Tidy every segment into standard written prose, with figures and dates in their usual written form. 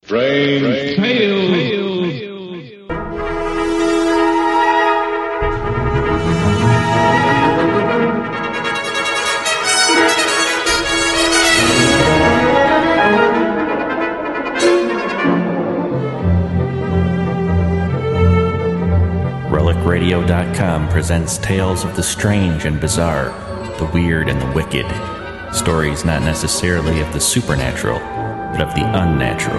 Strange Tales. RelicRadio.com presents tales of the strange and bizarre, the weird and the wicked. Stories not necessarily of the supernatural, but of the unnatural.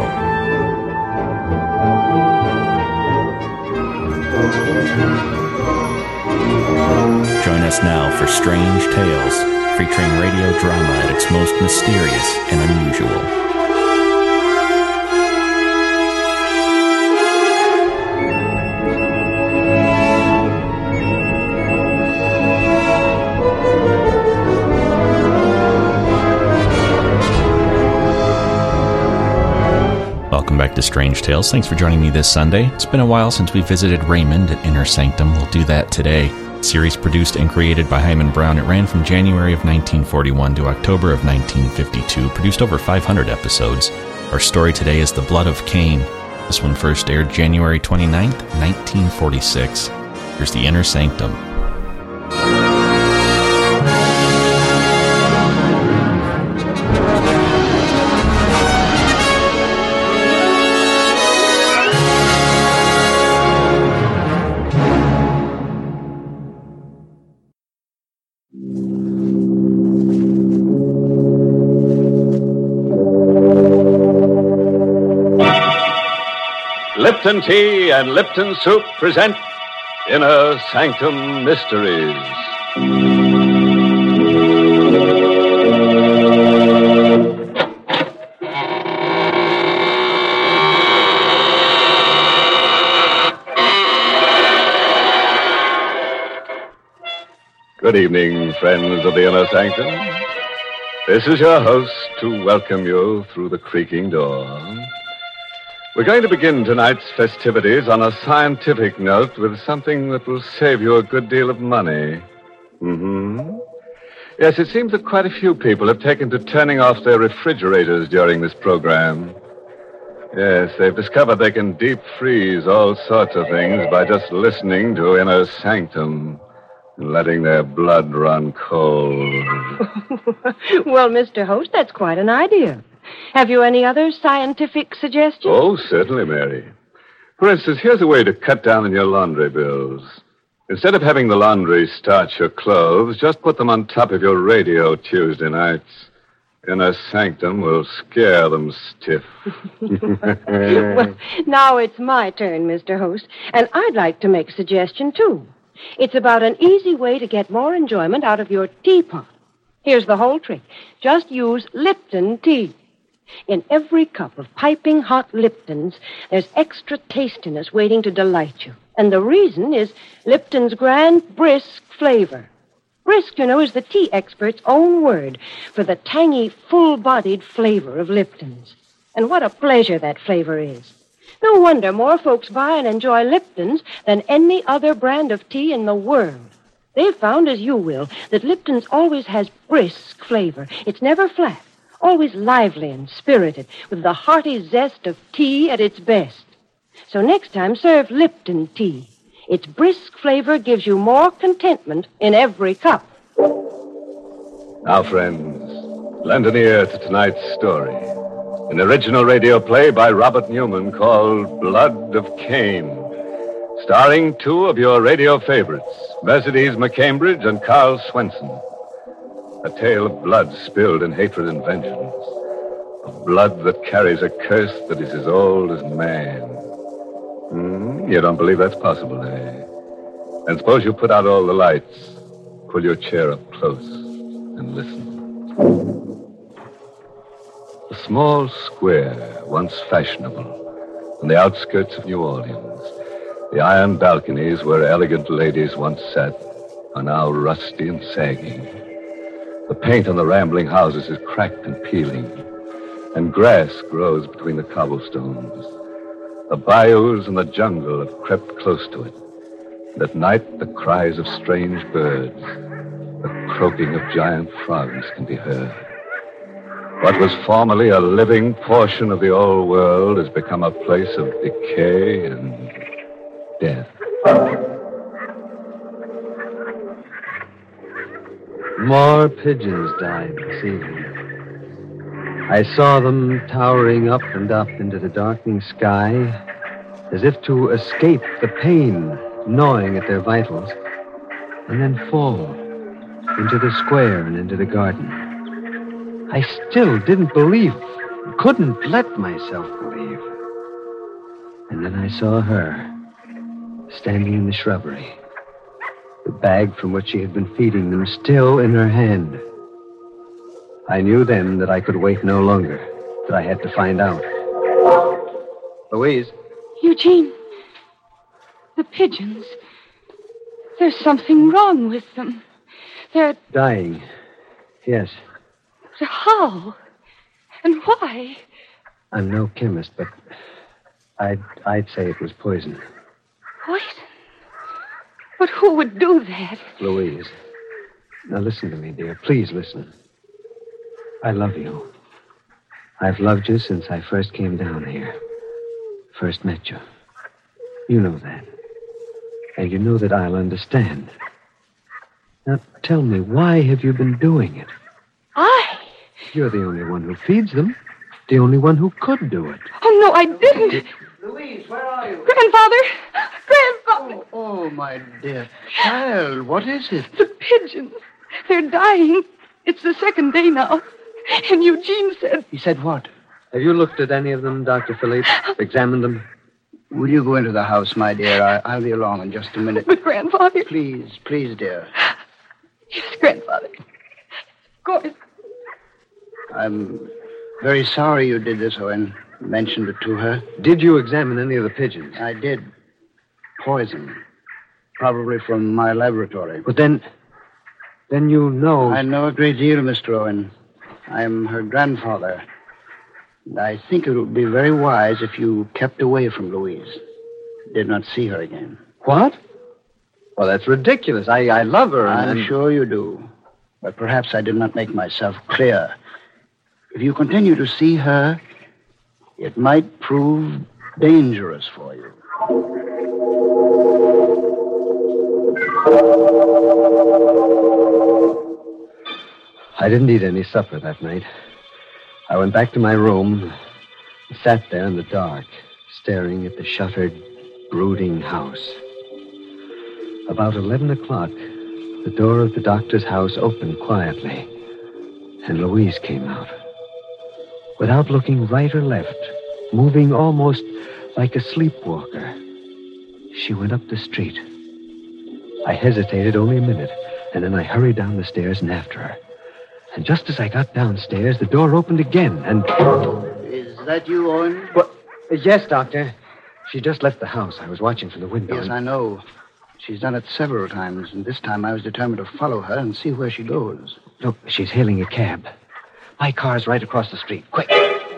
Join us now for Strange Tales, featuring radio drama at its most mysterious and unusual. Welcome back to Strange Tales. Thanks for joining me this Sunday. It's been a while since we visited Raymond at Inner Sanctum. We'll do that today. Series produced and created by Hyman Brown. It ran from January of 1941 to October of 1952. Produced over 500 episodes. Our story today is The Blood of Cain. This one first aired January 29th, 1946. Here's the Inner Sanctum. Lipton Tea and Lipton Soup present Inner Sanctum Mysteries. Good evening, friends of the Inner Sanctum. This is your host to welcome you through the creaking door. We're going to begin tonight's festivities on a scientific note with something that will save you a good deal of money. Yes, it seems that quite a few people have taken to turning off their refrigerators during this program. Yes, they've discovered they can deep freeze all sorts of things by just listening to Inner Sanctum and letting their blood run cold. Well, Mr. Host, that's quite an idea. Have you any other scientific suggestions? Oh, certainly, Mary. For instance, here's a way to cut down on your laundry bills. Instead of having the laundry starch your clothes, just put them on top of your radio Tuesday nights. Inner Sanctum will scare them stiff. Well, now it's my turn, Mr. Host, and I'd like to make a suggestion, too. It's about an easy way to get more enjoyment out of your teapot. Here's the whole trick. Just use Lipton tea. In every cup of piping hot Lipton's, there's extra tastiness waiting to delight you. And the reason is Lipton's grand brisk flavor. Brisk, you know, is the tea expert's own word for the tangy, full-bodied flavor of Lipton's. And what a pleasure that flavor is. No wonder more folks buy and enjoy Lipton's than any other brand of tea in the world. They've found, as you will, that Lipton's always has brisk flavor. It's never flat. Always lively and spirited, with the hearty zest of tea at its best. So next time, serve Lipton tea. Its brisk flavor gives you more contentment in every cup. Now, friends, lend an ear to tonight's story. An original radio play by Robert Newman called Blood of Cain, starring two of your radio favorites, Mercedes McCambridge and Carl Swenson. A tale of blood spilled in hatred and vengeance. Of blood that carries a curse that is as old as man. You don't believe that's possible, eh? And suppose you put out all the lights, pull your chair up close, and listen. A small square, once fashionable, on the outskirts of New Orleans. The iron balconies where elegant ladies once sat are now rusty and sagging. The paint on the rambling houses is cracked and peeling, and grass grows between the cobblestones. The bayous and the jungle have crept close to it, and at night the cries of strange birds, the croaking of giant frogs can be heard. What was formerly a living portion of the old world has become a place of decay and death. More pigeons died this evening. I saw them towering up and up into the darkening sky, as if to escape the pain gnawing at their vitals, and then fall into the square and into the garden. I still didn't believe, couldn't let myself believe. And then I saw her, standing in the shrubbery, the bag from which she had been feeding them still in her hand. I knew then that I could wait no longer, that I had to find out. Louise. Eugene, the pigeons. There's something wrong with them. They're Dying. Yes. how? And why? I'm no chemist, but I'd say it was poison. Poison? But who would do that? Louise. Now listen to me, dear. Please listen. I love you. I've loved you since I first came down here. First met you. You know that. And you know that I'll understand. Now, tell me, why have you been doing it? I? You're the only one who feeds them. The only one who could do it. Oh, no, I didn't. Louise, where are you? Grandfather! Grandfather! Oh, my dear child, what is it? The pigeons. They're dying. It's the second day now. And Eugene said... He said what? Have you looked at any of them, Dr. Philippe? Examined them? Will you go into the house, my dear? I'll be along in just a minute. But, Grandfather... Please, dear. Yes, Grandfather. Of course. I'm very sorry you did this, Owen. Mentioned it to her. Did you examine any of the pigeons? I did. Poison. Probably from my laboratory. But then you know... I know a great deal, Mr. Owen. I'm her grandfather. And I think it would be very wise if you kept away from Louise. Did not see her again. What? Well, that's ridiculous. I love her. I'm sure you do. But perhaps I did not make myself clear. If you continue to see her, it might prove dangerous for you. I didn't eat any supper that night. I went back to my room and sat there in the dark, staring at the shuttered, brooding house. About 11 o'clock, the door of the doctor's house opened quietly, and Louise came out. Without looking right or left, moving almost like a sleepwalker, she went up the street. I hesitated only a minute, and then I hurried down the stairs and after her. And just as I got downstairs, the door opened again, and... Is that you, Owen? Well, yes, Doctor. She just left the house. I was watching from the window. Yes, I know. She's done it several times, and this time I was determined to follow her and see where she goes. Look, she's hailing a cab. My car's right across the street. Quick.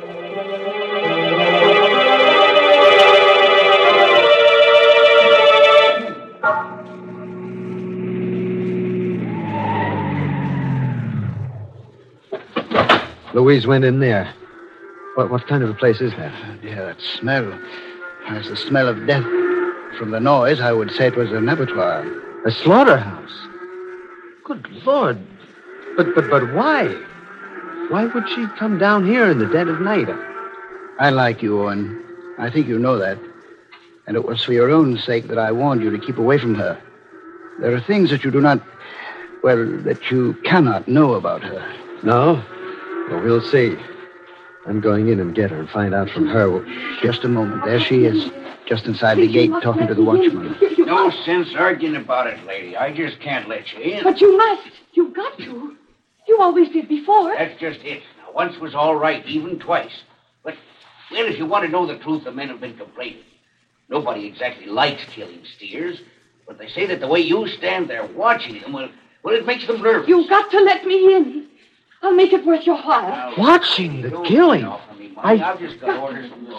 Louise went in there. What kind of a place is that? Oh, dear, that smell. There's the smell of death. From the noise, I would say it was an abattoir. A slaughterhouse? Good Lord. But why? Why would she come down here in the dead of night? I like you, Owen. I think you know that. And it was for your own sake that I warned you to keep away from her. There are things that you do not... well, that you cannot know about her. No? Well, we'll see. I'm going in and get her and find out from her. Just a moment. There she is, just inside the gate, talking to the watchman. No sense arguing about it, lady. I just can't let you in. But you must. You've got to. You always did before. That's just it. Now, once was all right, even twice. But, well, if you want to know the truth, the men have been complaining. Nobody exactly likes killing steers, but they say that the way you stand there watching them, well, it makes them nervous. You've got to let me in. I'll make it worth your while. Now, watching the killing? I've just got orders from the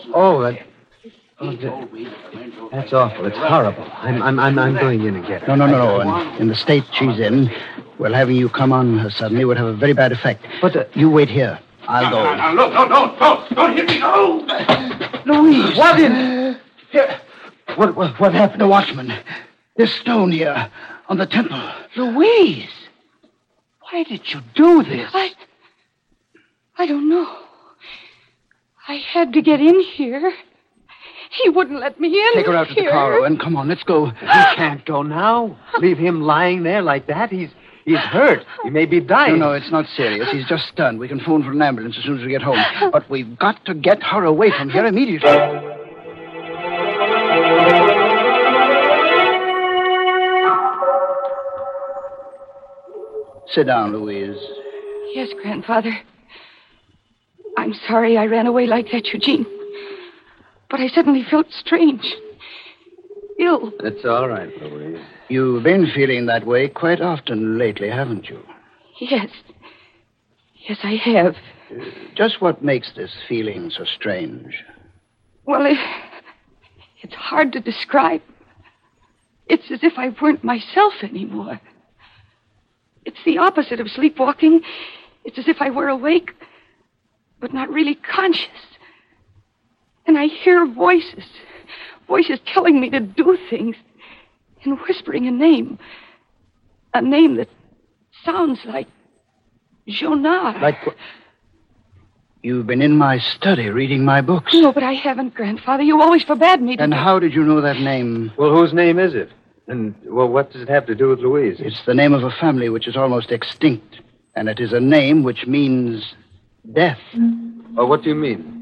That's awful. It's horrible. I'm going in and get her. No. In the state she's in, well, having you come on her suddenly would have a very bad effect. But you wait here. I'll go. No, don't hit me, no! Louise! What in? Here. What happened to Watchman? This stone here on the temple. Louise! Why did you do this? I don't know. I had to get in here. He wouldn't let me in. Take her out to the car, Owen. Come on, let's go. You can't go now. Leave him lying there like that. He's hurt. He may be dying. No, it's not serious. He's just stunned. We can phone for an ambulance as soon as we get home. But we've got to get her away from here immediately. Sit down, Louise. Yes, Grandfather. I'm sorry I ran away like that, Eugene. But I suddenly felt strange. Ill. It's all right, Louise. You've been feeling that way quite often lately, haven't you? Yes. Yes, I have. Just what makes this feeling so strange? Well, it's hard to describe. It's as if I weren't myself anymore. It's the opposite of sleepwalking. It's as if I were awake, but not really conscious. And I hear voices telling me to do things, and whispering a name that sounds like Jonard. Like what? You've been in my study reading my books. No, but I haven't, Grandfather. You always forbade me to. And how did you know that name? Well, whose name is it? And, well, what does it have to do with Louise? It's the name of a family which is almost extinct. And it is a name which means death. Oh, what do you mean?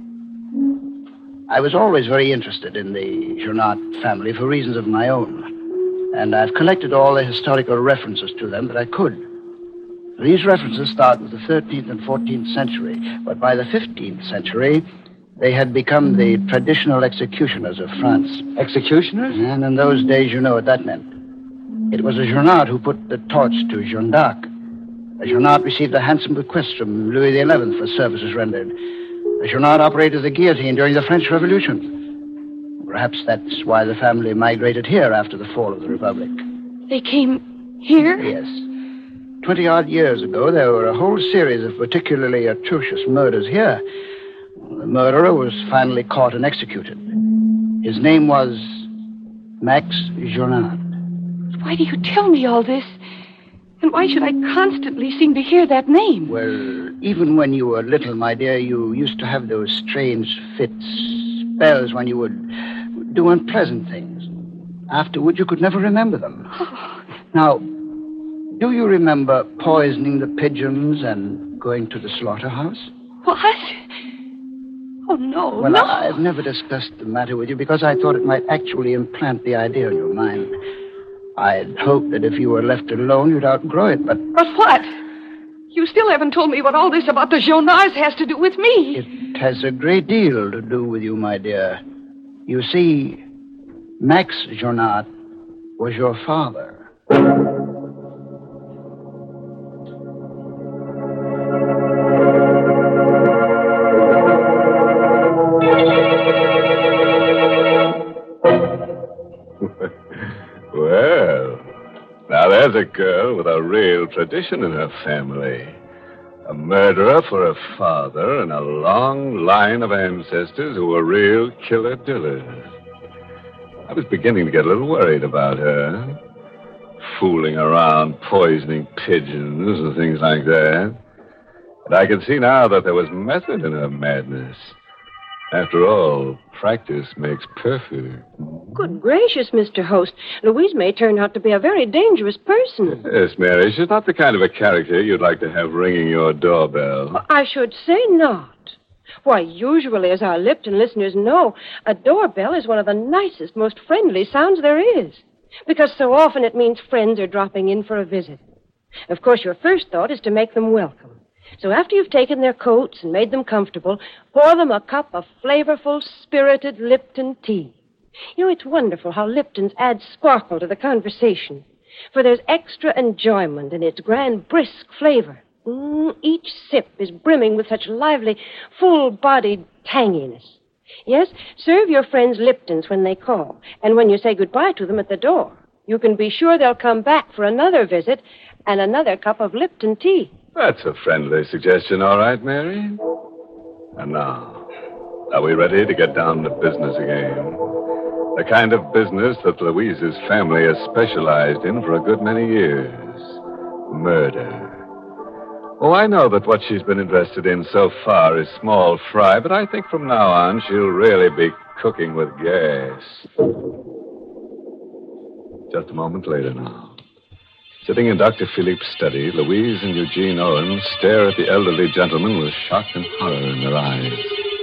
I was always very interested in the Jonard family for reasons of my own. And I've collected all the historical references to them that I could. These references start with the 13th and 14th century. But by the 15th century, they had become the traditional executioners of France. Executioners? And in those days, you know what that meant. It was a Jonard who put the torch to Jeanne d'Arc. A Jonard received a handsome bequest from Louis XI for services rendered. A Jonard operated the guillotine during the French Revolution. Perhaps that's why the family migrated here after the fall of the Republic. They came here? Yes. 20-odd years ago, there were a whole series of particularly atrocious murders here. The murderer was finally caught and executed. His name was Max Jonard. Why do you tell me all this? And why should I constantly seem to hear that name? Well, even when you were little, my dear, you used to have those strange fits, spells when you would do unpleasant things. Afterward, you could never remember them. Oh. Now, do you remember poisoning the pigeons and going to the slaughterhouse? What? Oh, no, Well, no. I've never discussed the matter with you because I thought it might actually implant the idea in your mind. I'd hoped that if you were left alone, you'd outgrow it, but... But what? You still haven't told me what all this about the Jonards has to do with me. It has a great deal to do with you, my dear. You see, Max Jonard was your father. Well, now there's a girl with a real tradition in her family. A murderer for a father and a long line of ancestors who were real killer-dillers. I was beginning to get a little worried about her. Fooling around, poisoning pigeons and things like that. But I could see now that there was method in her madness. After all, practice makes perfect. Good gracious, Mr. Host. Louise may turn out to be a very dangerous person. Yes, Mary, she's not the kind of a character you'd like to have ringing your doorbell. I should say not. Why, usually, as our Lipton listeners know, a doorbell is one of the nicest, most friendly sounds there is. Because so often it means friends are dropping in for a visit. Of course, your first thought is to make them welcome. So after you've taken their coats and made them comfortable, pour them a cup of flavorful, spirited Lipton tea. You know, it's wonderful how Lipton's add sparkle to the conversation. For there's extra enjoyment in its grand, brisk flavor. Each sip is brimming with such lively, full-bodied tanginess. Yes, serve your friends Liptons when they call. And when you say goodbye to them at the door, you can be sure they'll come back for another visit and another cup of Lipton tea. That's a friendly suggestion, all right, Mary. And now, are we ready to get down to business again? The kind of business that Louise's family has specialized in for a good many years. Murder. Oh, I know that what she's been interested in so far is small fry, but I think from now on she'll really be cooking with gas. Just a moment later now. Sitting in Dr. Philippe's study, Louise and Eugene Owen stare at the elderly gentleman with shock and horror in their eyes.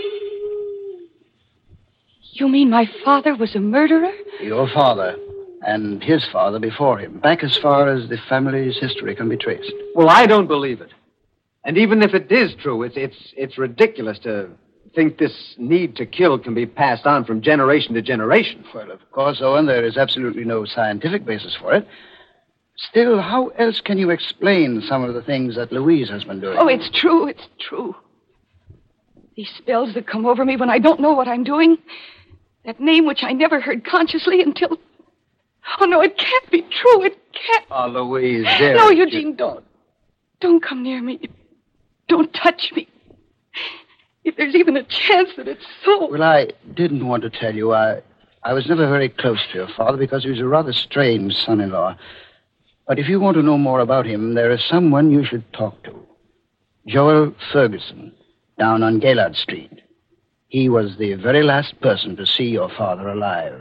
You mean my father was a murderer? Your father and his father before him, back as far as the family's history can be traced. Well, I don't believe it. And even if it is true, it's ridiculous to think this need to kill can be passed on from generation to generation. Well, of course, Owen, there is absolutely no scientific basis for it. Still, how else can you explain some of the things that Louise has been doing? Oh, it's true. It's true. These spells that come over me when I don't know what I'm doing. That name which I never heard consciously until... Oh, no, it can't be true. It can't. Oh, Louise, dear. No, Eugene, don't. Don't come near me. Don't touch me. If there's even a chance that it's so... Well, I didn't want to tell you. I was never very close to your father because he was a rather strange son-in-law. But if you want to know more about him, there is someone you should talk to. Joel Ferguson, down on Gaylord Street. He was the very last person to see your father alive.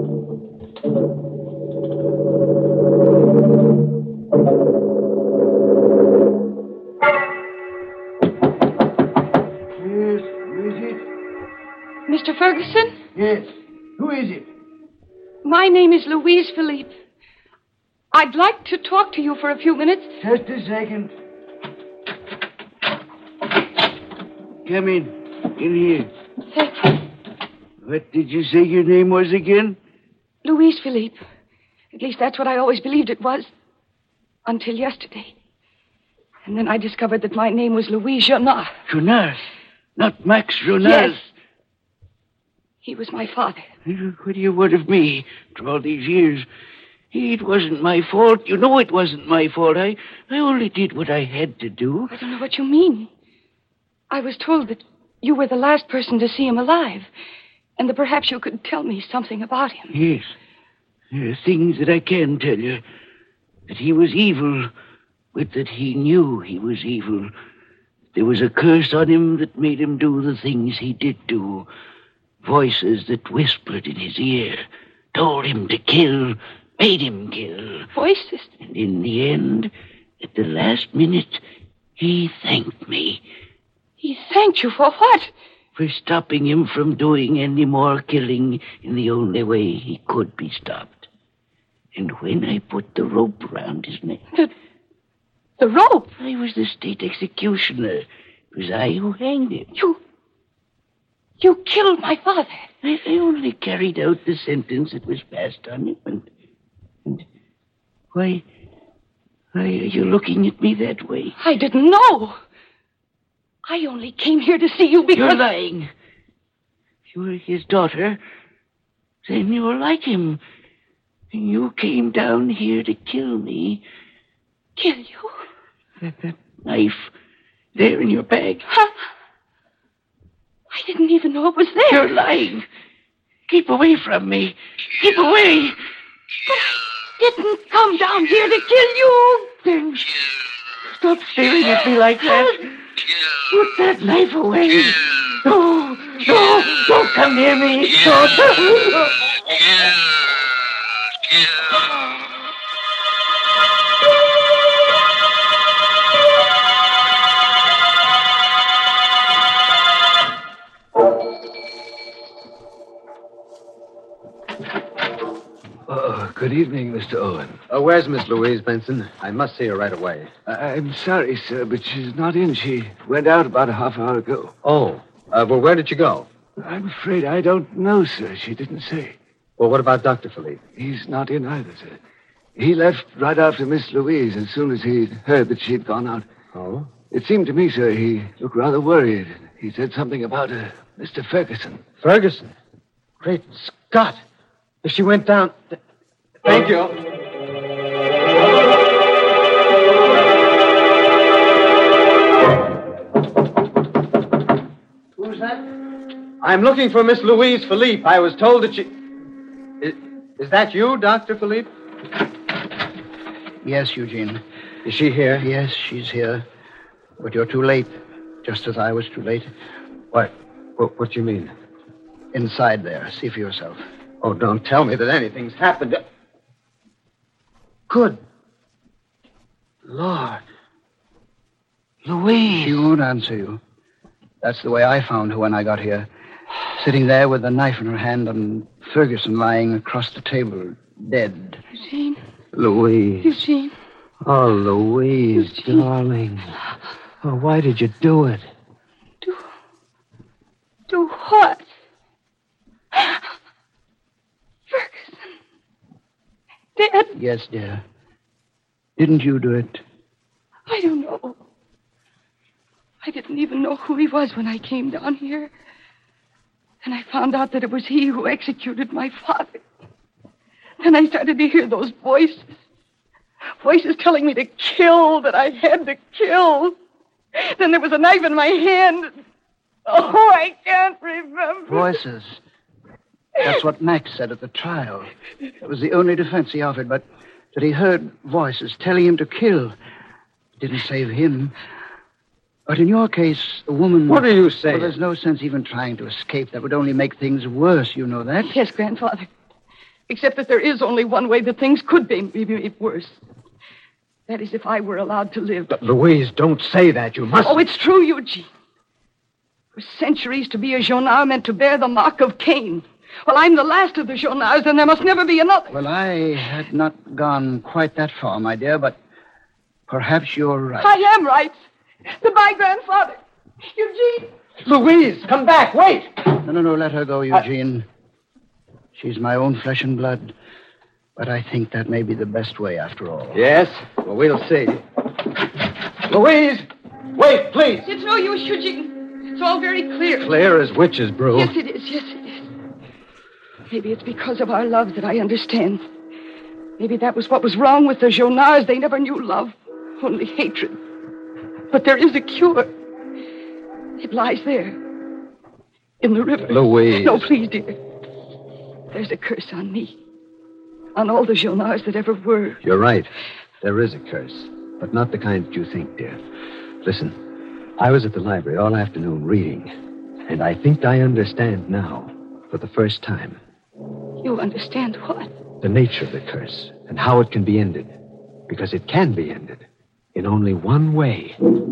Yes, who is it? Mr. Ferguson? Yes. Who is it? My name is Louise Philippe. I'd like to talk to you for a few minutes. Just a second. Come in. In here. Thank you. What did you say your name was again? Louise Philippe. At least that's what I always believed it was. Until yesterday. And then I discovered that my name was Louis Jonas. Jonas? Not Max Jonas? Yes. He was my father. What do you want of me after all these years? It wasn't my fault. You know it wasn't my fault. I only did what I had to do. I don't know what you mean. I was told that you were the last person to see him alive, and that perhaps you could tell me something about him. Yes. There are things that I can tell you. That he was evil, but that he knew he was evil. There was a curse on him that made him do the things he did do. Voices that whispered in his ear, told him to kill, made him kill. Voices? And in the end, at the last minute, he thanked me. He thanked you for what? For stopping him from doing any more killing in the only way he could be stopped. And when I put the rope around his neck... The rope? I was the state executioner. It was I who hanged him. You killed my father. I only carried out the sentence that was passed on him. And why are you looking at me that way? I didn't know. I only came here to see you because... You're lying. If you were his daughter, then you were like him. And you came down here to kill me. Kill you? That knife there in your bag. Huh? I didn't even know it was there. You're lying. Keep away from me. Keep away. But I didn't come down here to kill you. Then stop staring at me like that. Put that knife away. No, don't come near me. Don't. Good evening, Mr. Owen. Where's Miss Louise Benson? I must see her right away. I'm sorry, sir, but she's not in. She went out about a half hour ago. Oh. Well, where did she go? I'm afraid I don't know, sir. She didn't say. Well, what about Dr. Philippe? He's not in either, sir. He left right after Miss Louise as soon as he'd heard that she'd gone out. Oh? It seemed to me, sir, he looked rather worried. He said something about Mr. Ferguson. Ferguson? Great Scott. If she went down... Thank you. Who's that? I'm looking for Miss Louise Philippe. I was told that she... Is that you, Dr. Philippe? Yes, Eugene. Is she here? Yes, she's here. But you're too late, just as I was too late. What do you mean? Inside there. See for yourself. Oh, don't tell me that anything's happened. Good Lord. Louise. She won't answer you. That's the way I found her when I got here. Sitting there with a knife in her hand and Ferguson lying across the table, dead. Eugene. Louise. Eugene. Oh, Louise, Eugene. darling. Oh, why did you do it? Do what? Ferguson. Dead? Yes, dear. Didn't you do it? I don't know. I didn't even know who he was when I came down here. Then I found out that it was he who executed my father. Then I started to hear those voices. Voices telling me to kill, that I had to kill. Then there was a knife in my hand. Oh, I can't remember. Voices. That's what Max said at the trial. It was the only defense he offered, but that he heard voices telling him to kill. It didn't save him. But in your case, the woman... What are you saying? Well, there's no sense even trying to escape. That would only make things worse, you know that? Yes, Grandfather. Except that there is only one way that things could be made worse. That is if I were allowed to live. But, Louise, don't say that. You must... Oh, it's true, Eugene. For centuries, to be a Jonard meant to bear the mark of Cain. Well, I'm the last of the Jonards, and there must never be another. Well, I had not gone quite that far, my dear, but perhaps you're right. I am right. Goodbye, Grandfather. Eugene. Louise, come back. Wait. No, let her go, Eugene. She's my own flesh and blood. But I think that may be the best way, after all. Yes? Well, we'll see. Louise! Wait, please! It's no use, Eugene. It's all very clear. Clear as witch's brew. Yes, it is. Yes, it is. Maybe it's because of our love that I understand. Maybe that was what was wrong with the Jonards. They never knew love, only hatred. But there is a cure. It lies there, in the river. Louise. No, please, dear. There's a curse on me. On all the Jonards that ever were. You're right. There is a curse. But not the kind that you think, dear. Listen, I was at the library all afternoon reading. And I think I understand now, for the first time. You understand what? The nature of the curse and how it can be ended. Because it can be ended in only one way.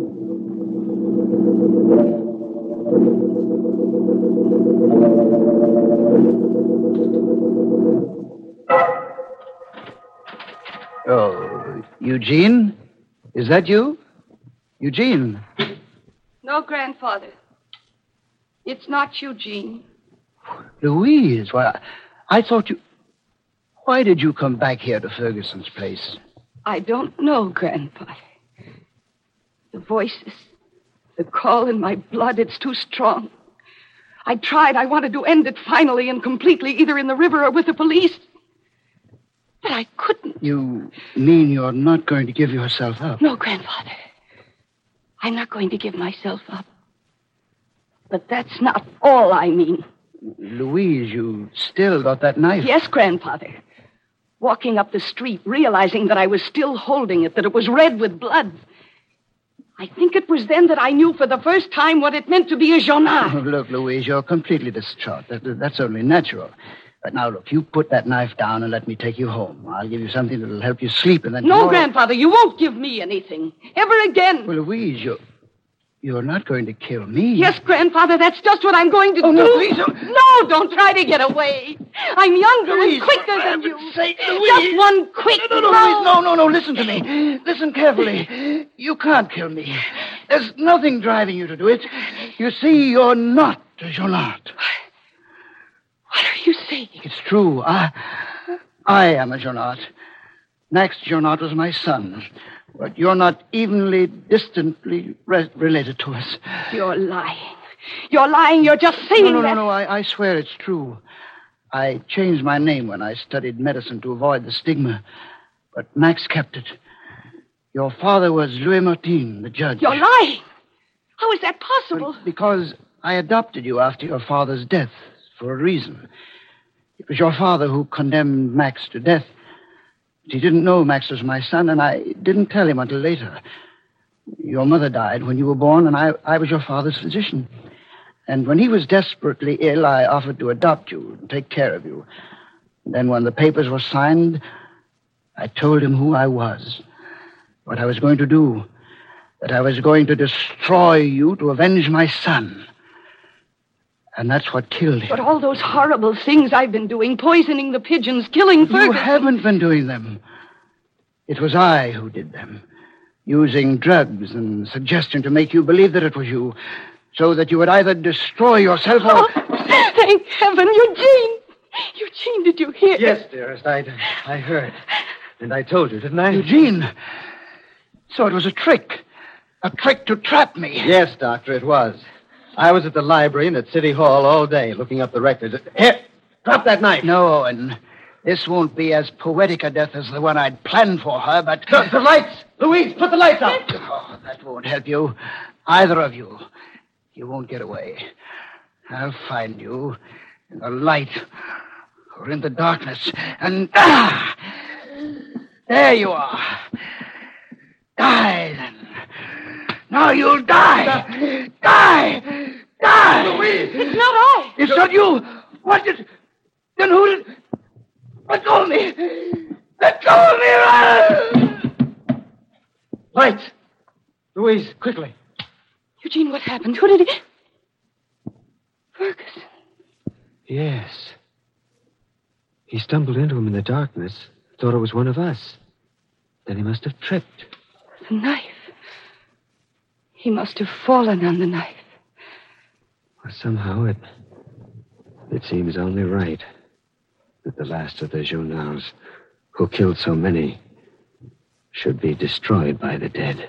Oh, Eugene? Is that you? Eugene? No, Grandfather. It's not Eugene. Louise, why, I thought you... Why did you come back here to Ferguson's place? I don't know, Grandfather. The voices, the call in my blood, it's too strong. I tried. I wanted to end it finally and completely, either in the river or with the police. But I couldn't. You mean you're not going to give yourself up? No, Grandfather. I'm not going to give myself up. But that's not all I mean. Louise, you still got that knife. Yes, Grandfather. Walking up the street, realizing that I was still holding it, that it was red with blood. I think it was then that I knew for the first time what it meant to be a Jonard. Oh, look, Louise, you're completely distraught. That's only natural. But now, look, you put that knife down and let me take you home. I'll give you something that'll help you sleep, and then No, tomorrow... Grandfather, you won't give me anything. Ever again. Well, Louise, you're not going to kill me. Yes, Grandfather, that's just what I'm going to do. No, please. No, don't try to get away. I'm younger Louise, and quicker than for you. heaven's sake, Louise. Just one quick No, Louise, no, listen to me. Listen carefully. You can't kill me. There's nothing driving you to do it. You see, you're not a Jonard. What are you saying? It's true. I am a Jonard. Max Jonard was my son. But you're not evenly, distantly related to us. You're lying. You're lying. You're just saying that. No. I swear it's true. I changed my name when I studied medicine to avoid the stigma. But Max kept it. Your father was Louis Martin, the judge. You're lying. How is that possible? Because I adopted you after your father's death for a reason. It was your father who condemned Max to death. But he didn't know Max was my son, and I didn't tell him until later. Your mother died when you were born, and I was your father's physician. And when he was desperately ill, I offered to adopt you and take care of you. And then when the papers were signed, I told him who I was, what I was going to do, that I was going to destroy you to avenge my son. And that's what killed him. But all those horrible things I've been doing, poisoning the pigeons, killing Ferguson... You haven't been doing them. It was I who did them, using drugs and suggestion to make you believe that it was you, so that you would either destroy yourself or... Oh, thank heaven, Eugene! Eugene, did you hear? Yes, dearest, I heard. And I told you, didn't I? Eugene! So it was a trick to trap me. Yes, Doctor, it was. I was at the library and at City Hall all day looking up the records. Here, drop that knife. No, Owen. This won't be as poetic a death as the one I'd planned for her, but... The lights! Louise, put the lights out! Oh, that won't help you. Either of you. You won't get away. I'll find you in the light or in the darkness. And... there you are. Die, then. Now you'll die. Die! Die! Louise! It's not I. It's not you. What did... Then who did... Let go of me! Let go of me! Lights! Louise, quickly. Eugene, what happened? Who did he... Ferguson. Yes. He stumbled into him in the darkness, thought it was one of us. Then he must have tripped. The knife. He must have fallen on the knife. Well, somehow it seems only right that the last of the Journals, who killed so many, should be destroyed by the dead.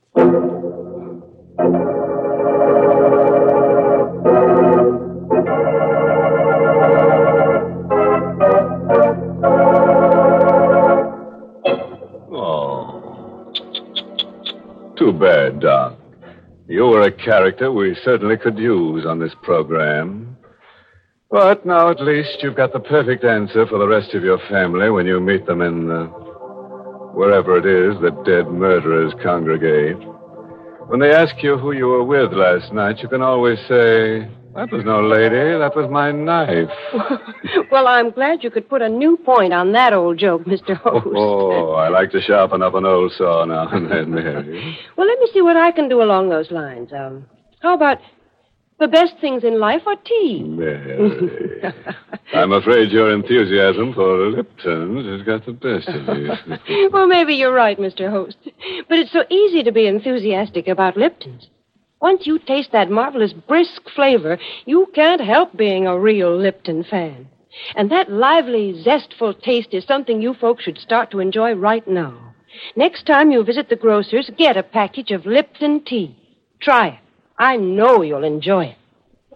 Oh. Too bad, Doc. You were a character we certainly could use on this program. But now at least you've got the perfect answer for the rest of your family when you meet them in wherever it is that dead murderers congregate. When they ask you who you were with last night, you can always say, "That was no lady, that was my knife." Well, I'm glad you could put a new point on that old joke, Mr. Host. Oh, I like to sharpen up an old saw now and then, Mary. Well, let me see what I can do along those lines. How about the best things in life are tea? Mary. I'm afraid your enthusiasm for Lipton's has got the best of you. Well, maybe you're right, Mr. Host. But it's so easy to be enthusiastic about Lipton's. Once you taste that marvelous brisk flavor, you can't help being a real Lipton fan. And that lively, zestful taste is something you folks should start to enjoy right now. Next time you visit the grocer's, get a package of Lipton tea. Try it. I know you'll enjoy it.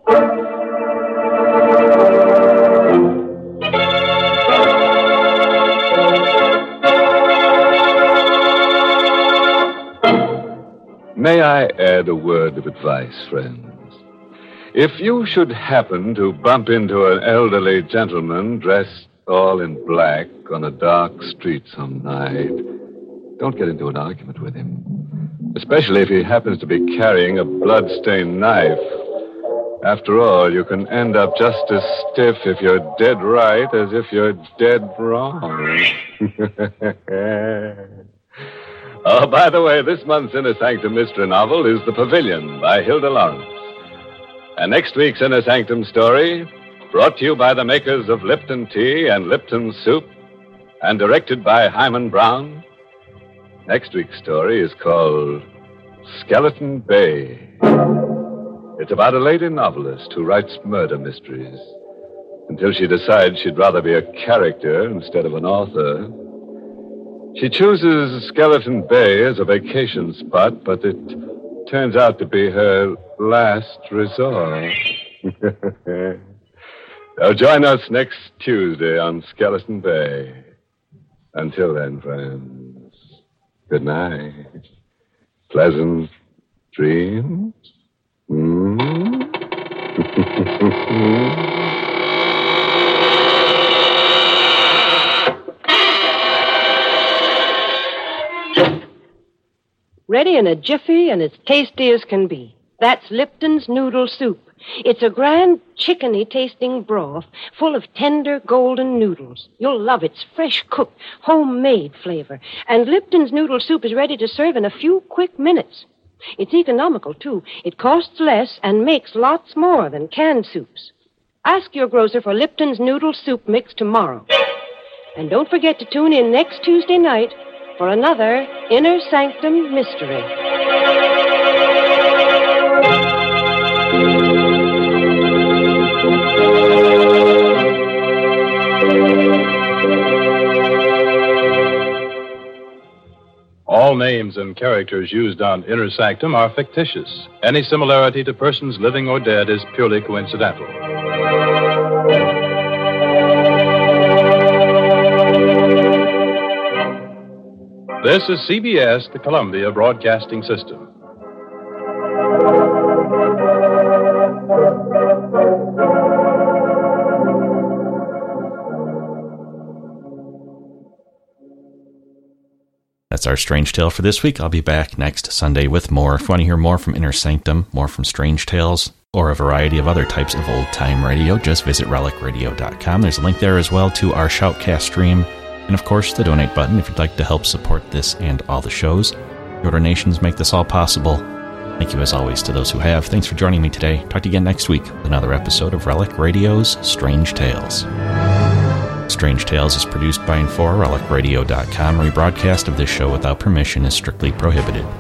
May I add a word of advice, friends? If you should happen to bump into an elderly gentleman dressed all in black on a dark street some night, don't get into an argument with him. Especially if he happens to be carrying a blood-stained knife. After all, you can end up just as stiff if you're dead right as if you're dead wrong. Oh, by the way, this month's Inner Sanctum mystery novel is The Pavilion by Hilda Lawrence. And next week's Inner Sanctum story, brought to you by the makers of Lipton Tea and Lipton Soup, and directed by Hyman Brown. Next week's story is called Skeleton Bay. It's about a lady novelist who writes murder mysteries until she decides she'd rather be a character instead of an author. She chooses Skeleton Bay as a vacation spot, but it turns out to be her last resort. So join us next Tuesday on Skeleton Bay. Until then, friends, good night. Pleasant dreams. Ready in a jiffy and as tasty as can be. That's Lipton's Noodle Soup. It's a grand chickeny-tasting broth full of tender golden noodles. You'll love its fresh-cooked, homemade flavor. And Lipton's Noodle Soup is ready to serve in a few quick minutes. It's economical, too. It costs less and makes lots more than canned soups. Ask your grocer for Lipton's Noodle Soup Mix tomorrow. And don't forget to tune in next Tuesday night for another Inner Sanctum Mystery. All names and characters used on Inner Sanctum are fictitious. Any similarity to persons living or dead is purely coincidental. This is CBS, the Columbia Broadcasting System. That's our Strange Tale for this week. I'll be back next Sunday with more. If you want to hear more from Inner Sanctum, more from Strange Tales, or a variety of other types of old-time radio, just visit relicradio.com. There's a link there as well to our Shoutcast stream, and of course the donate button if you'd like to help support this and all the shows. Your donations make this all possible. Thank you as always to those who have. Thanks for joining me today. Talk to you again next week with another episode of Relic Radio's Strange Tales. Strange Tales is produced by and for relicradio.com. Rebroadcast of this show without permission is strictly prohibited.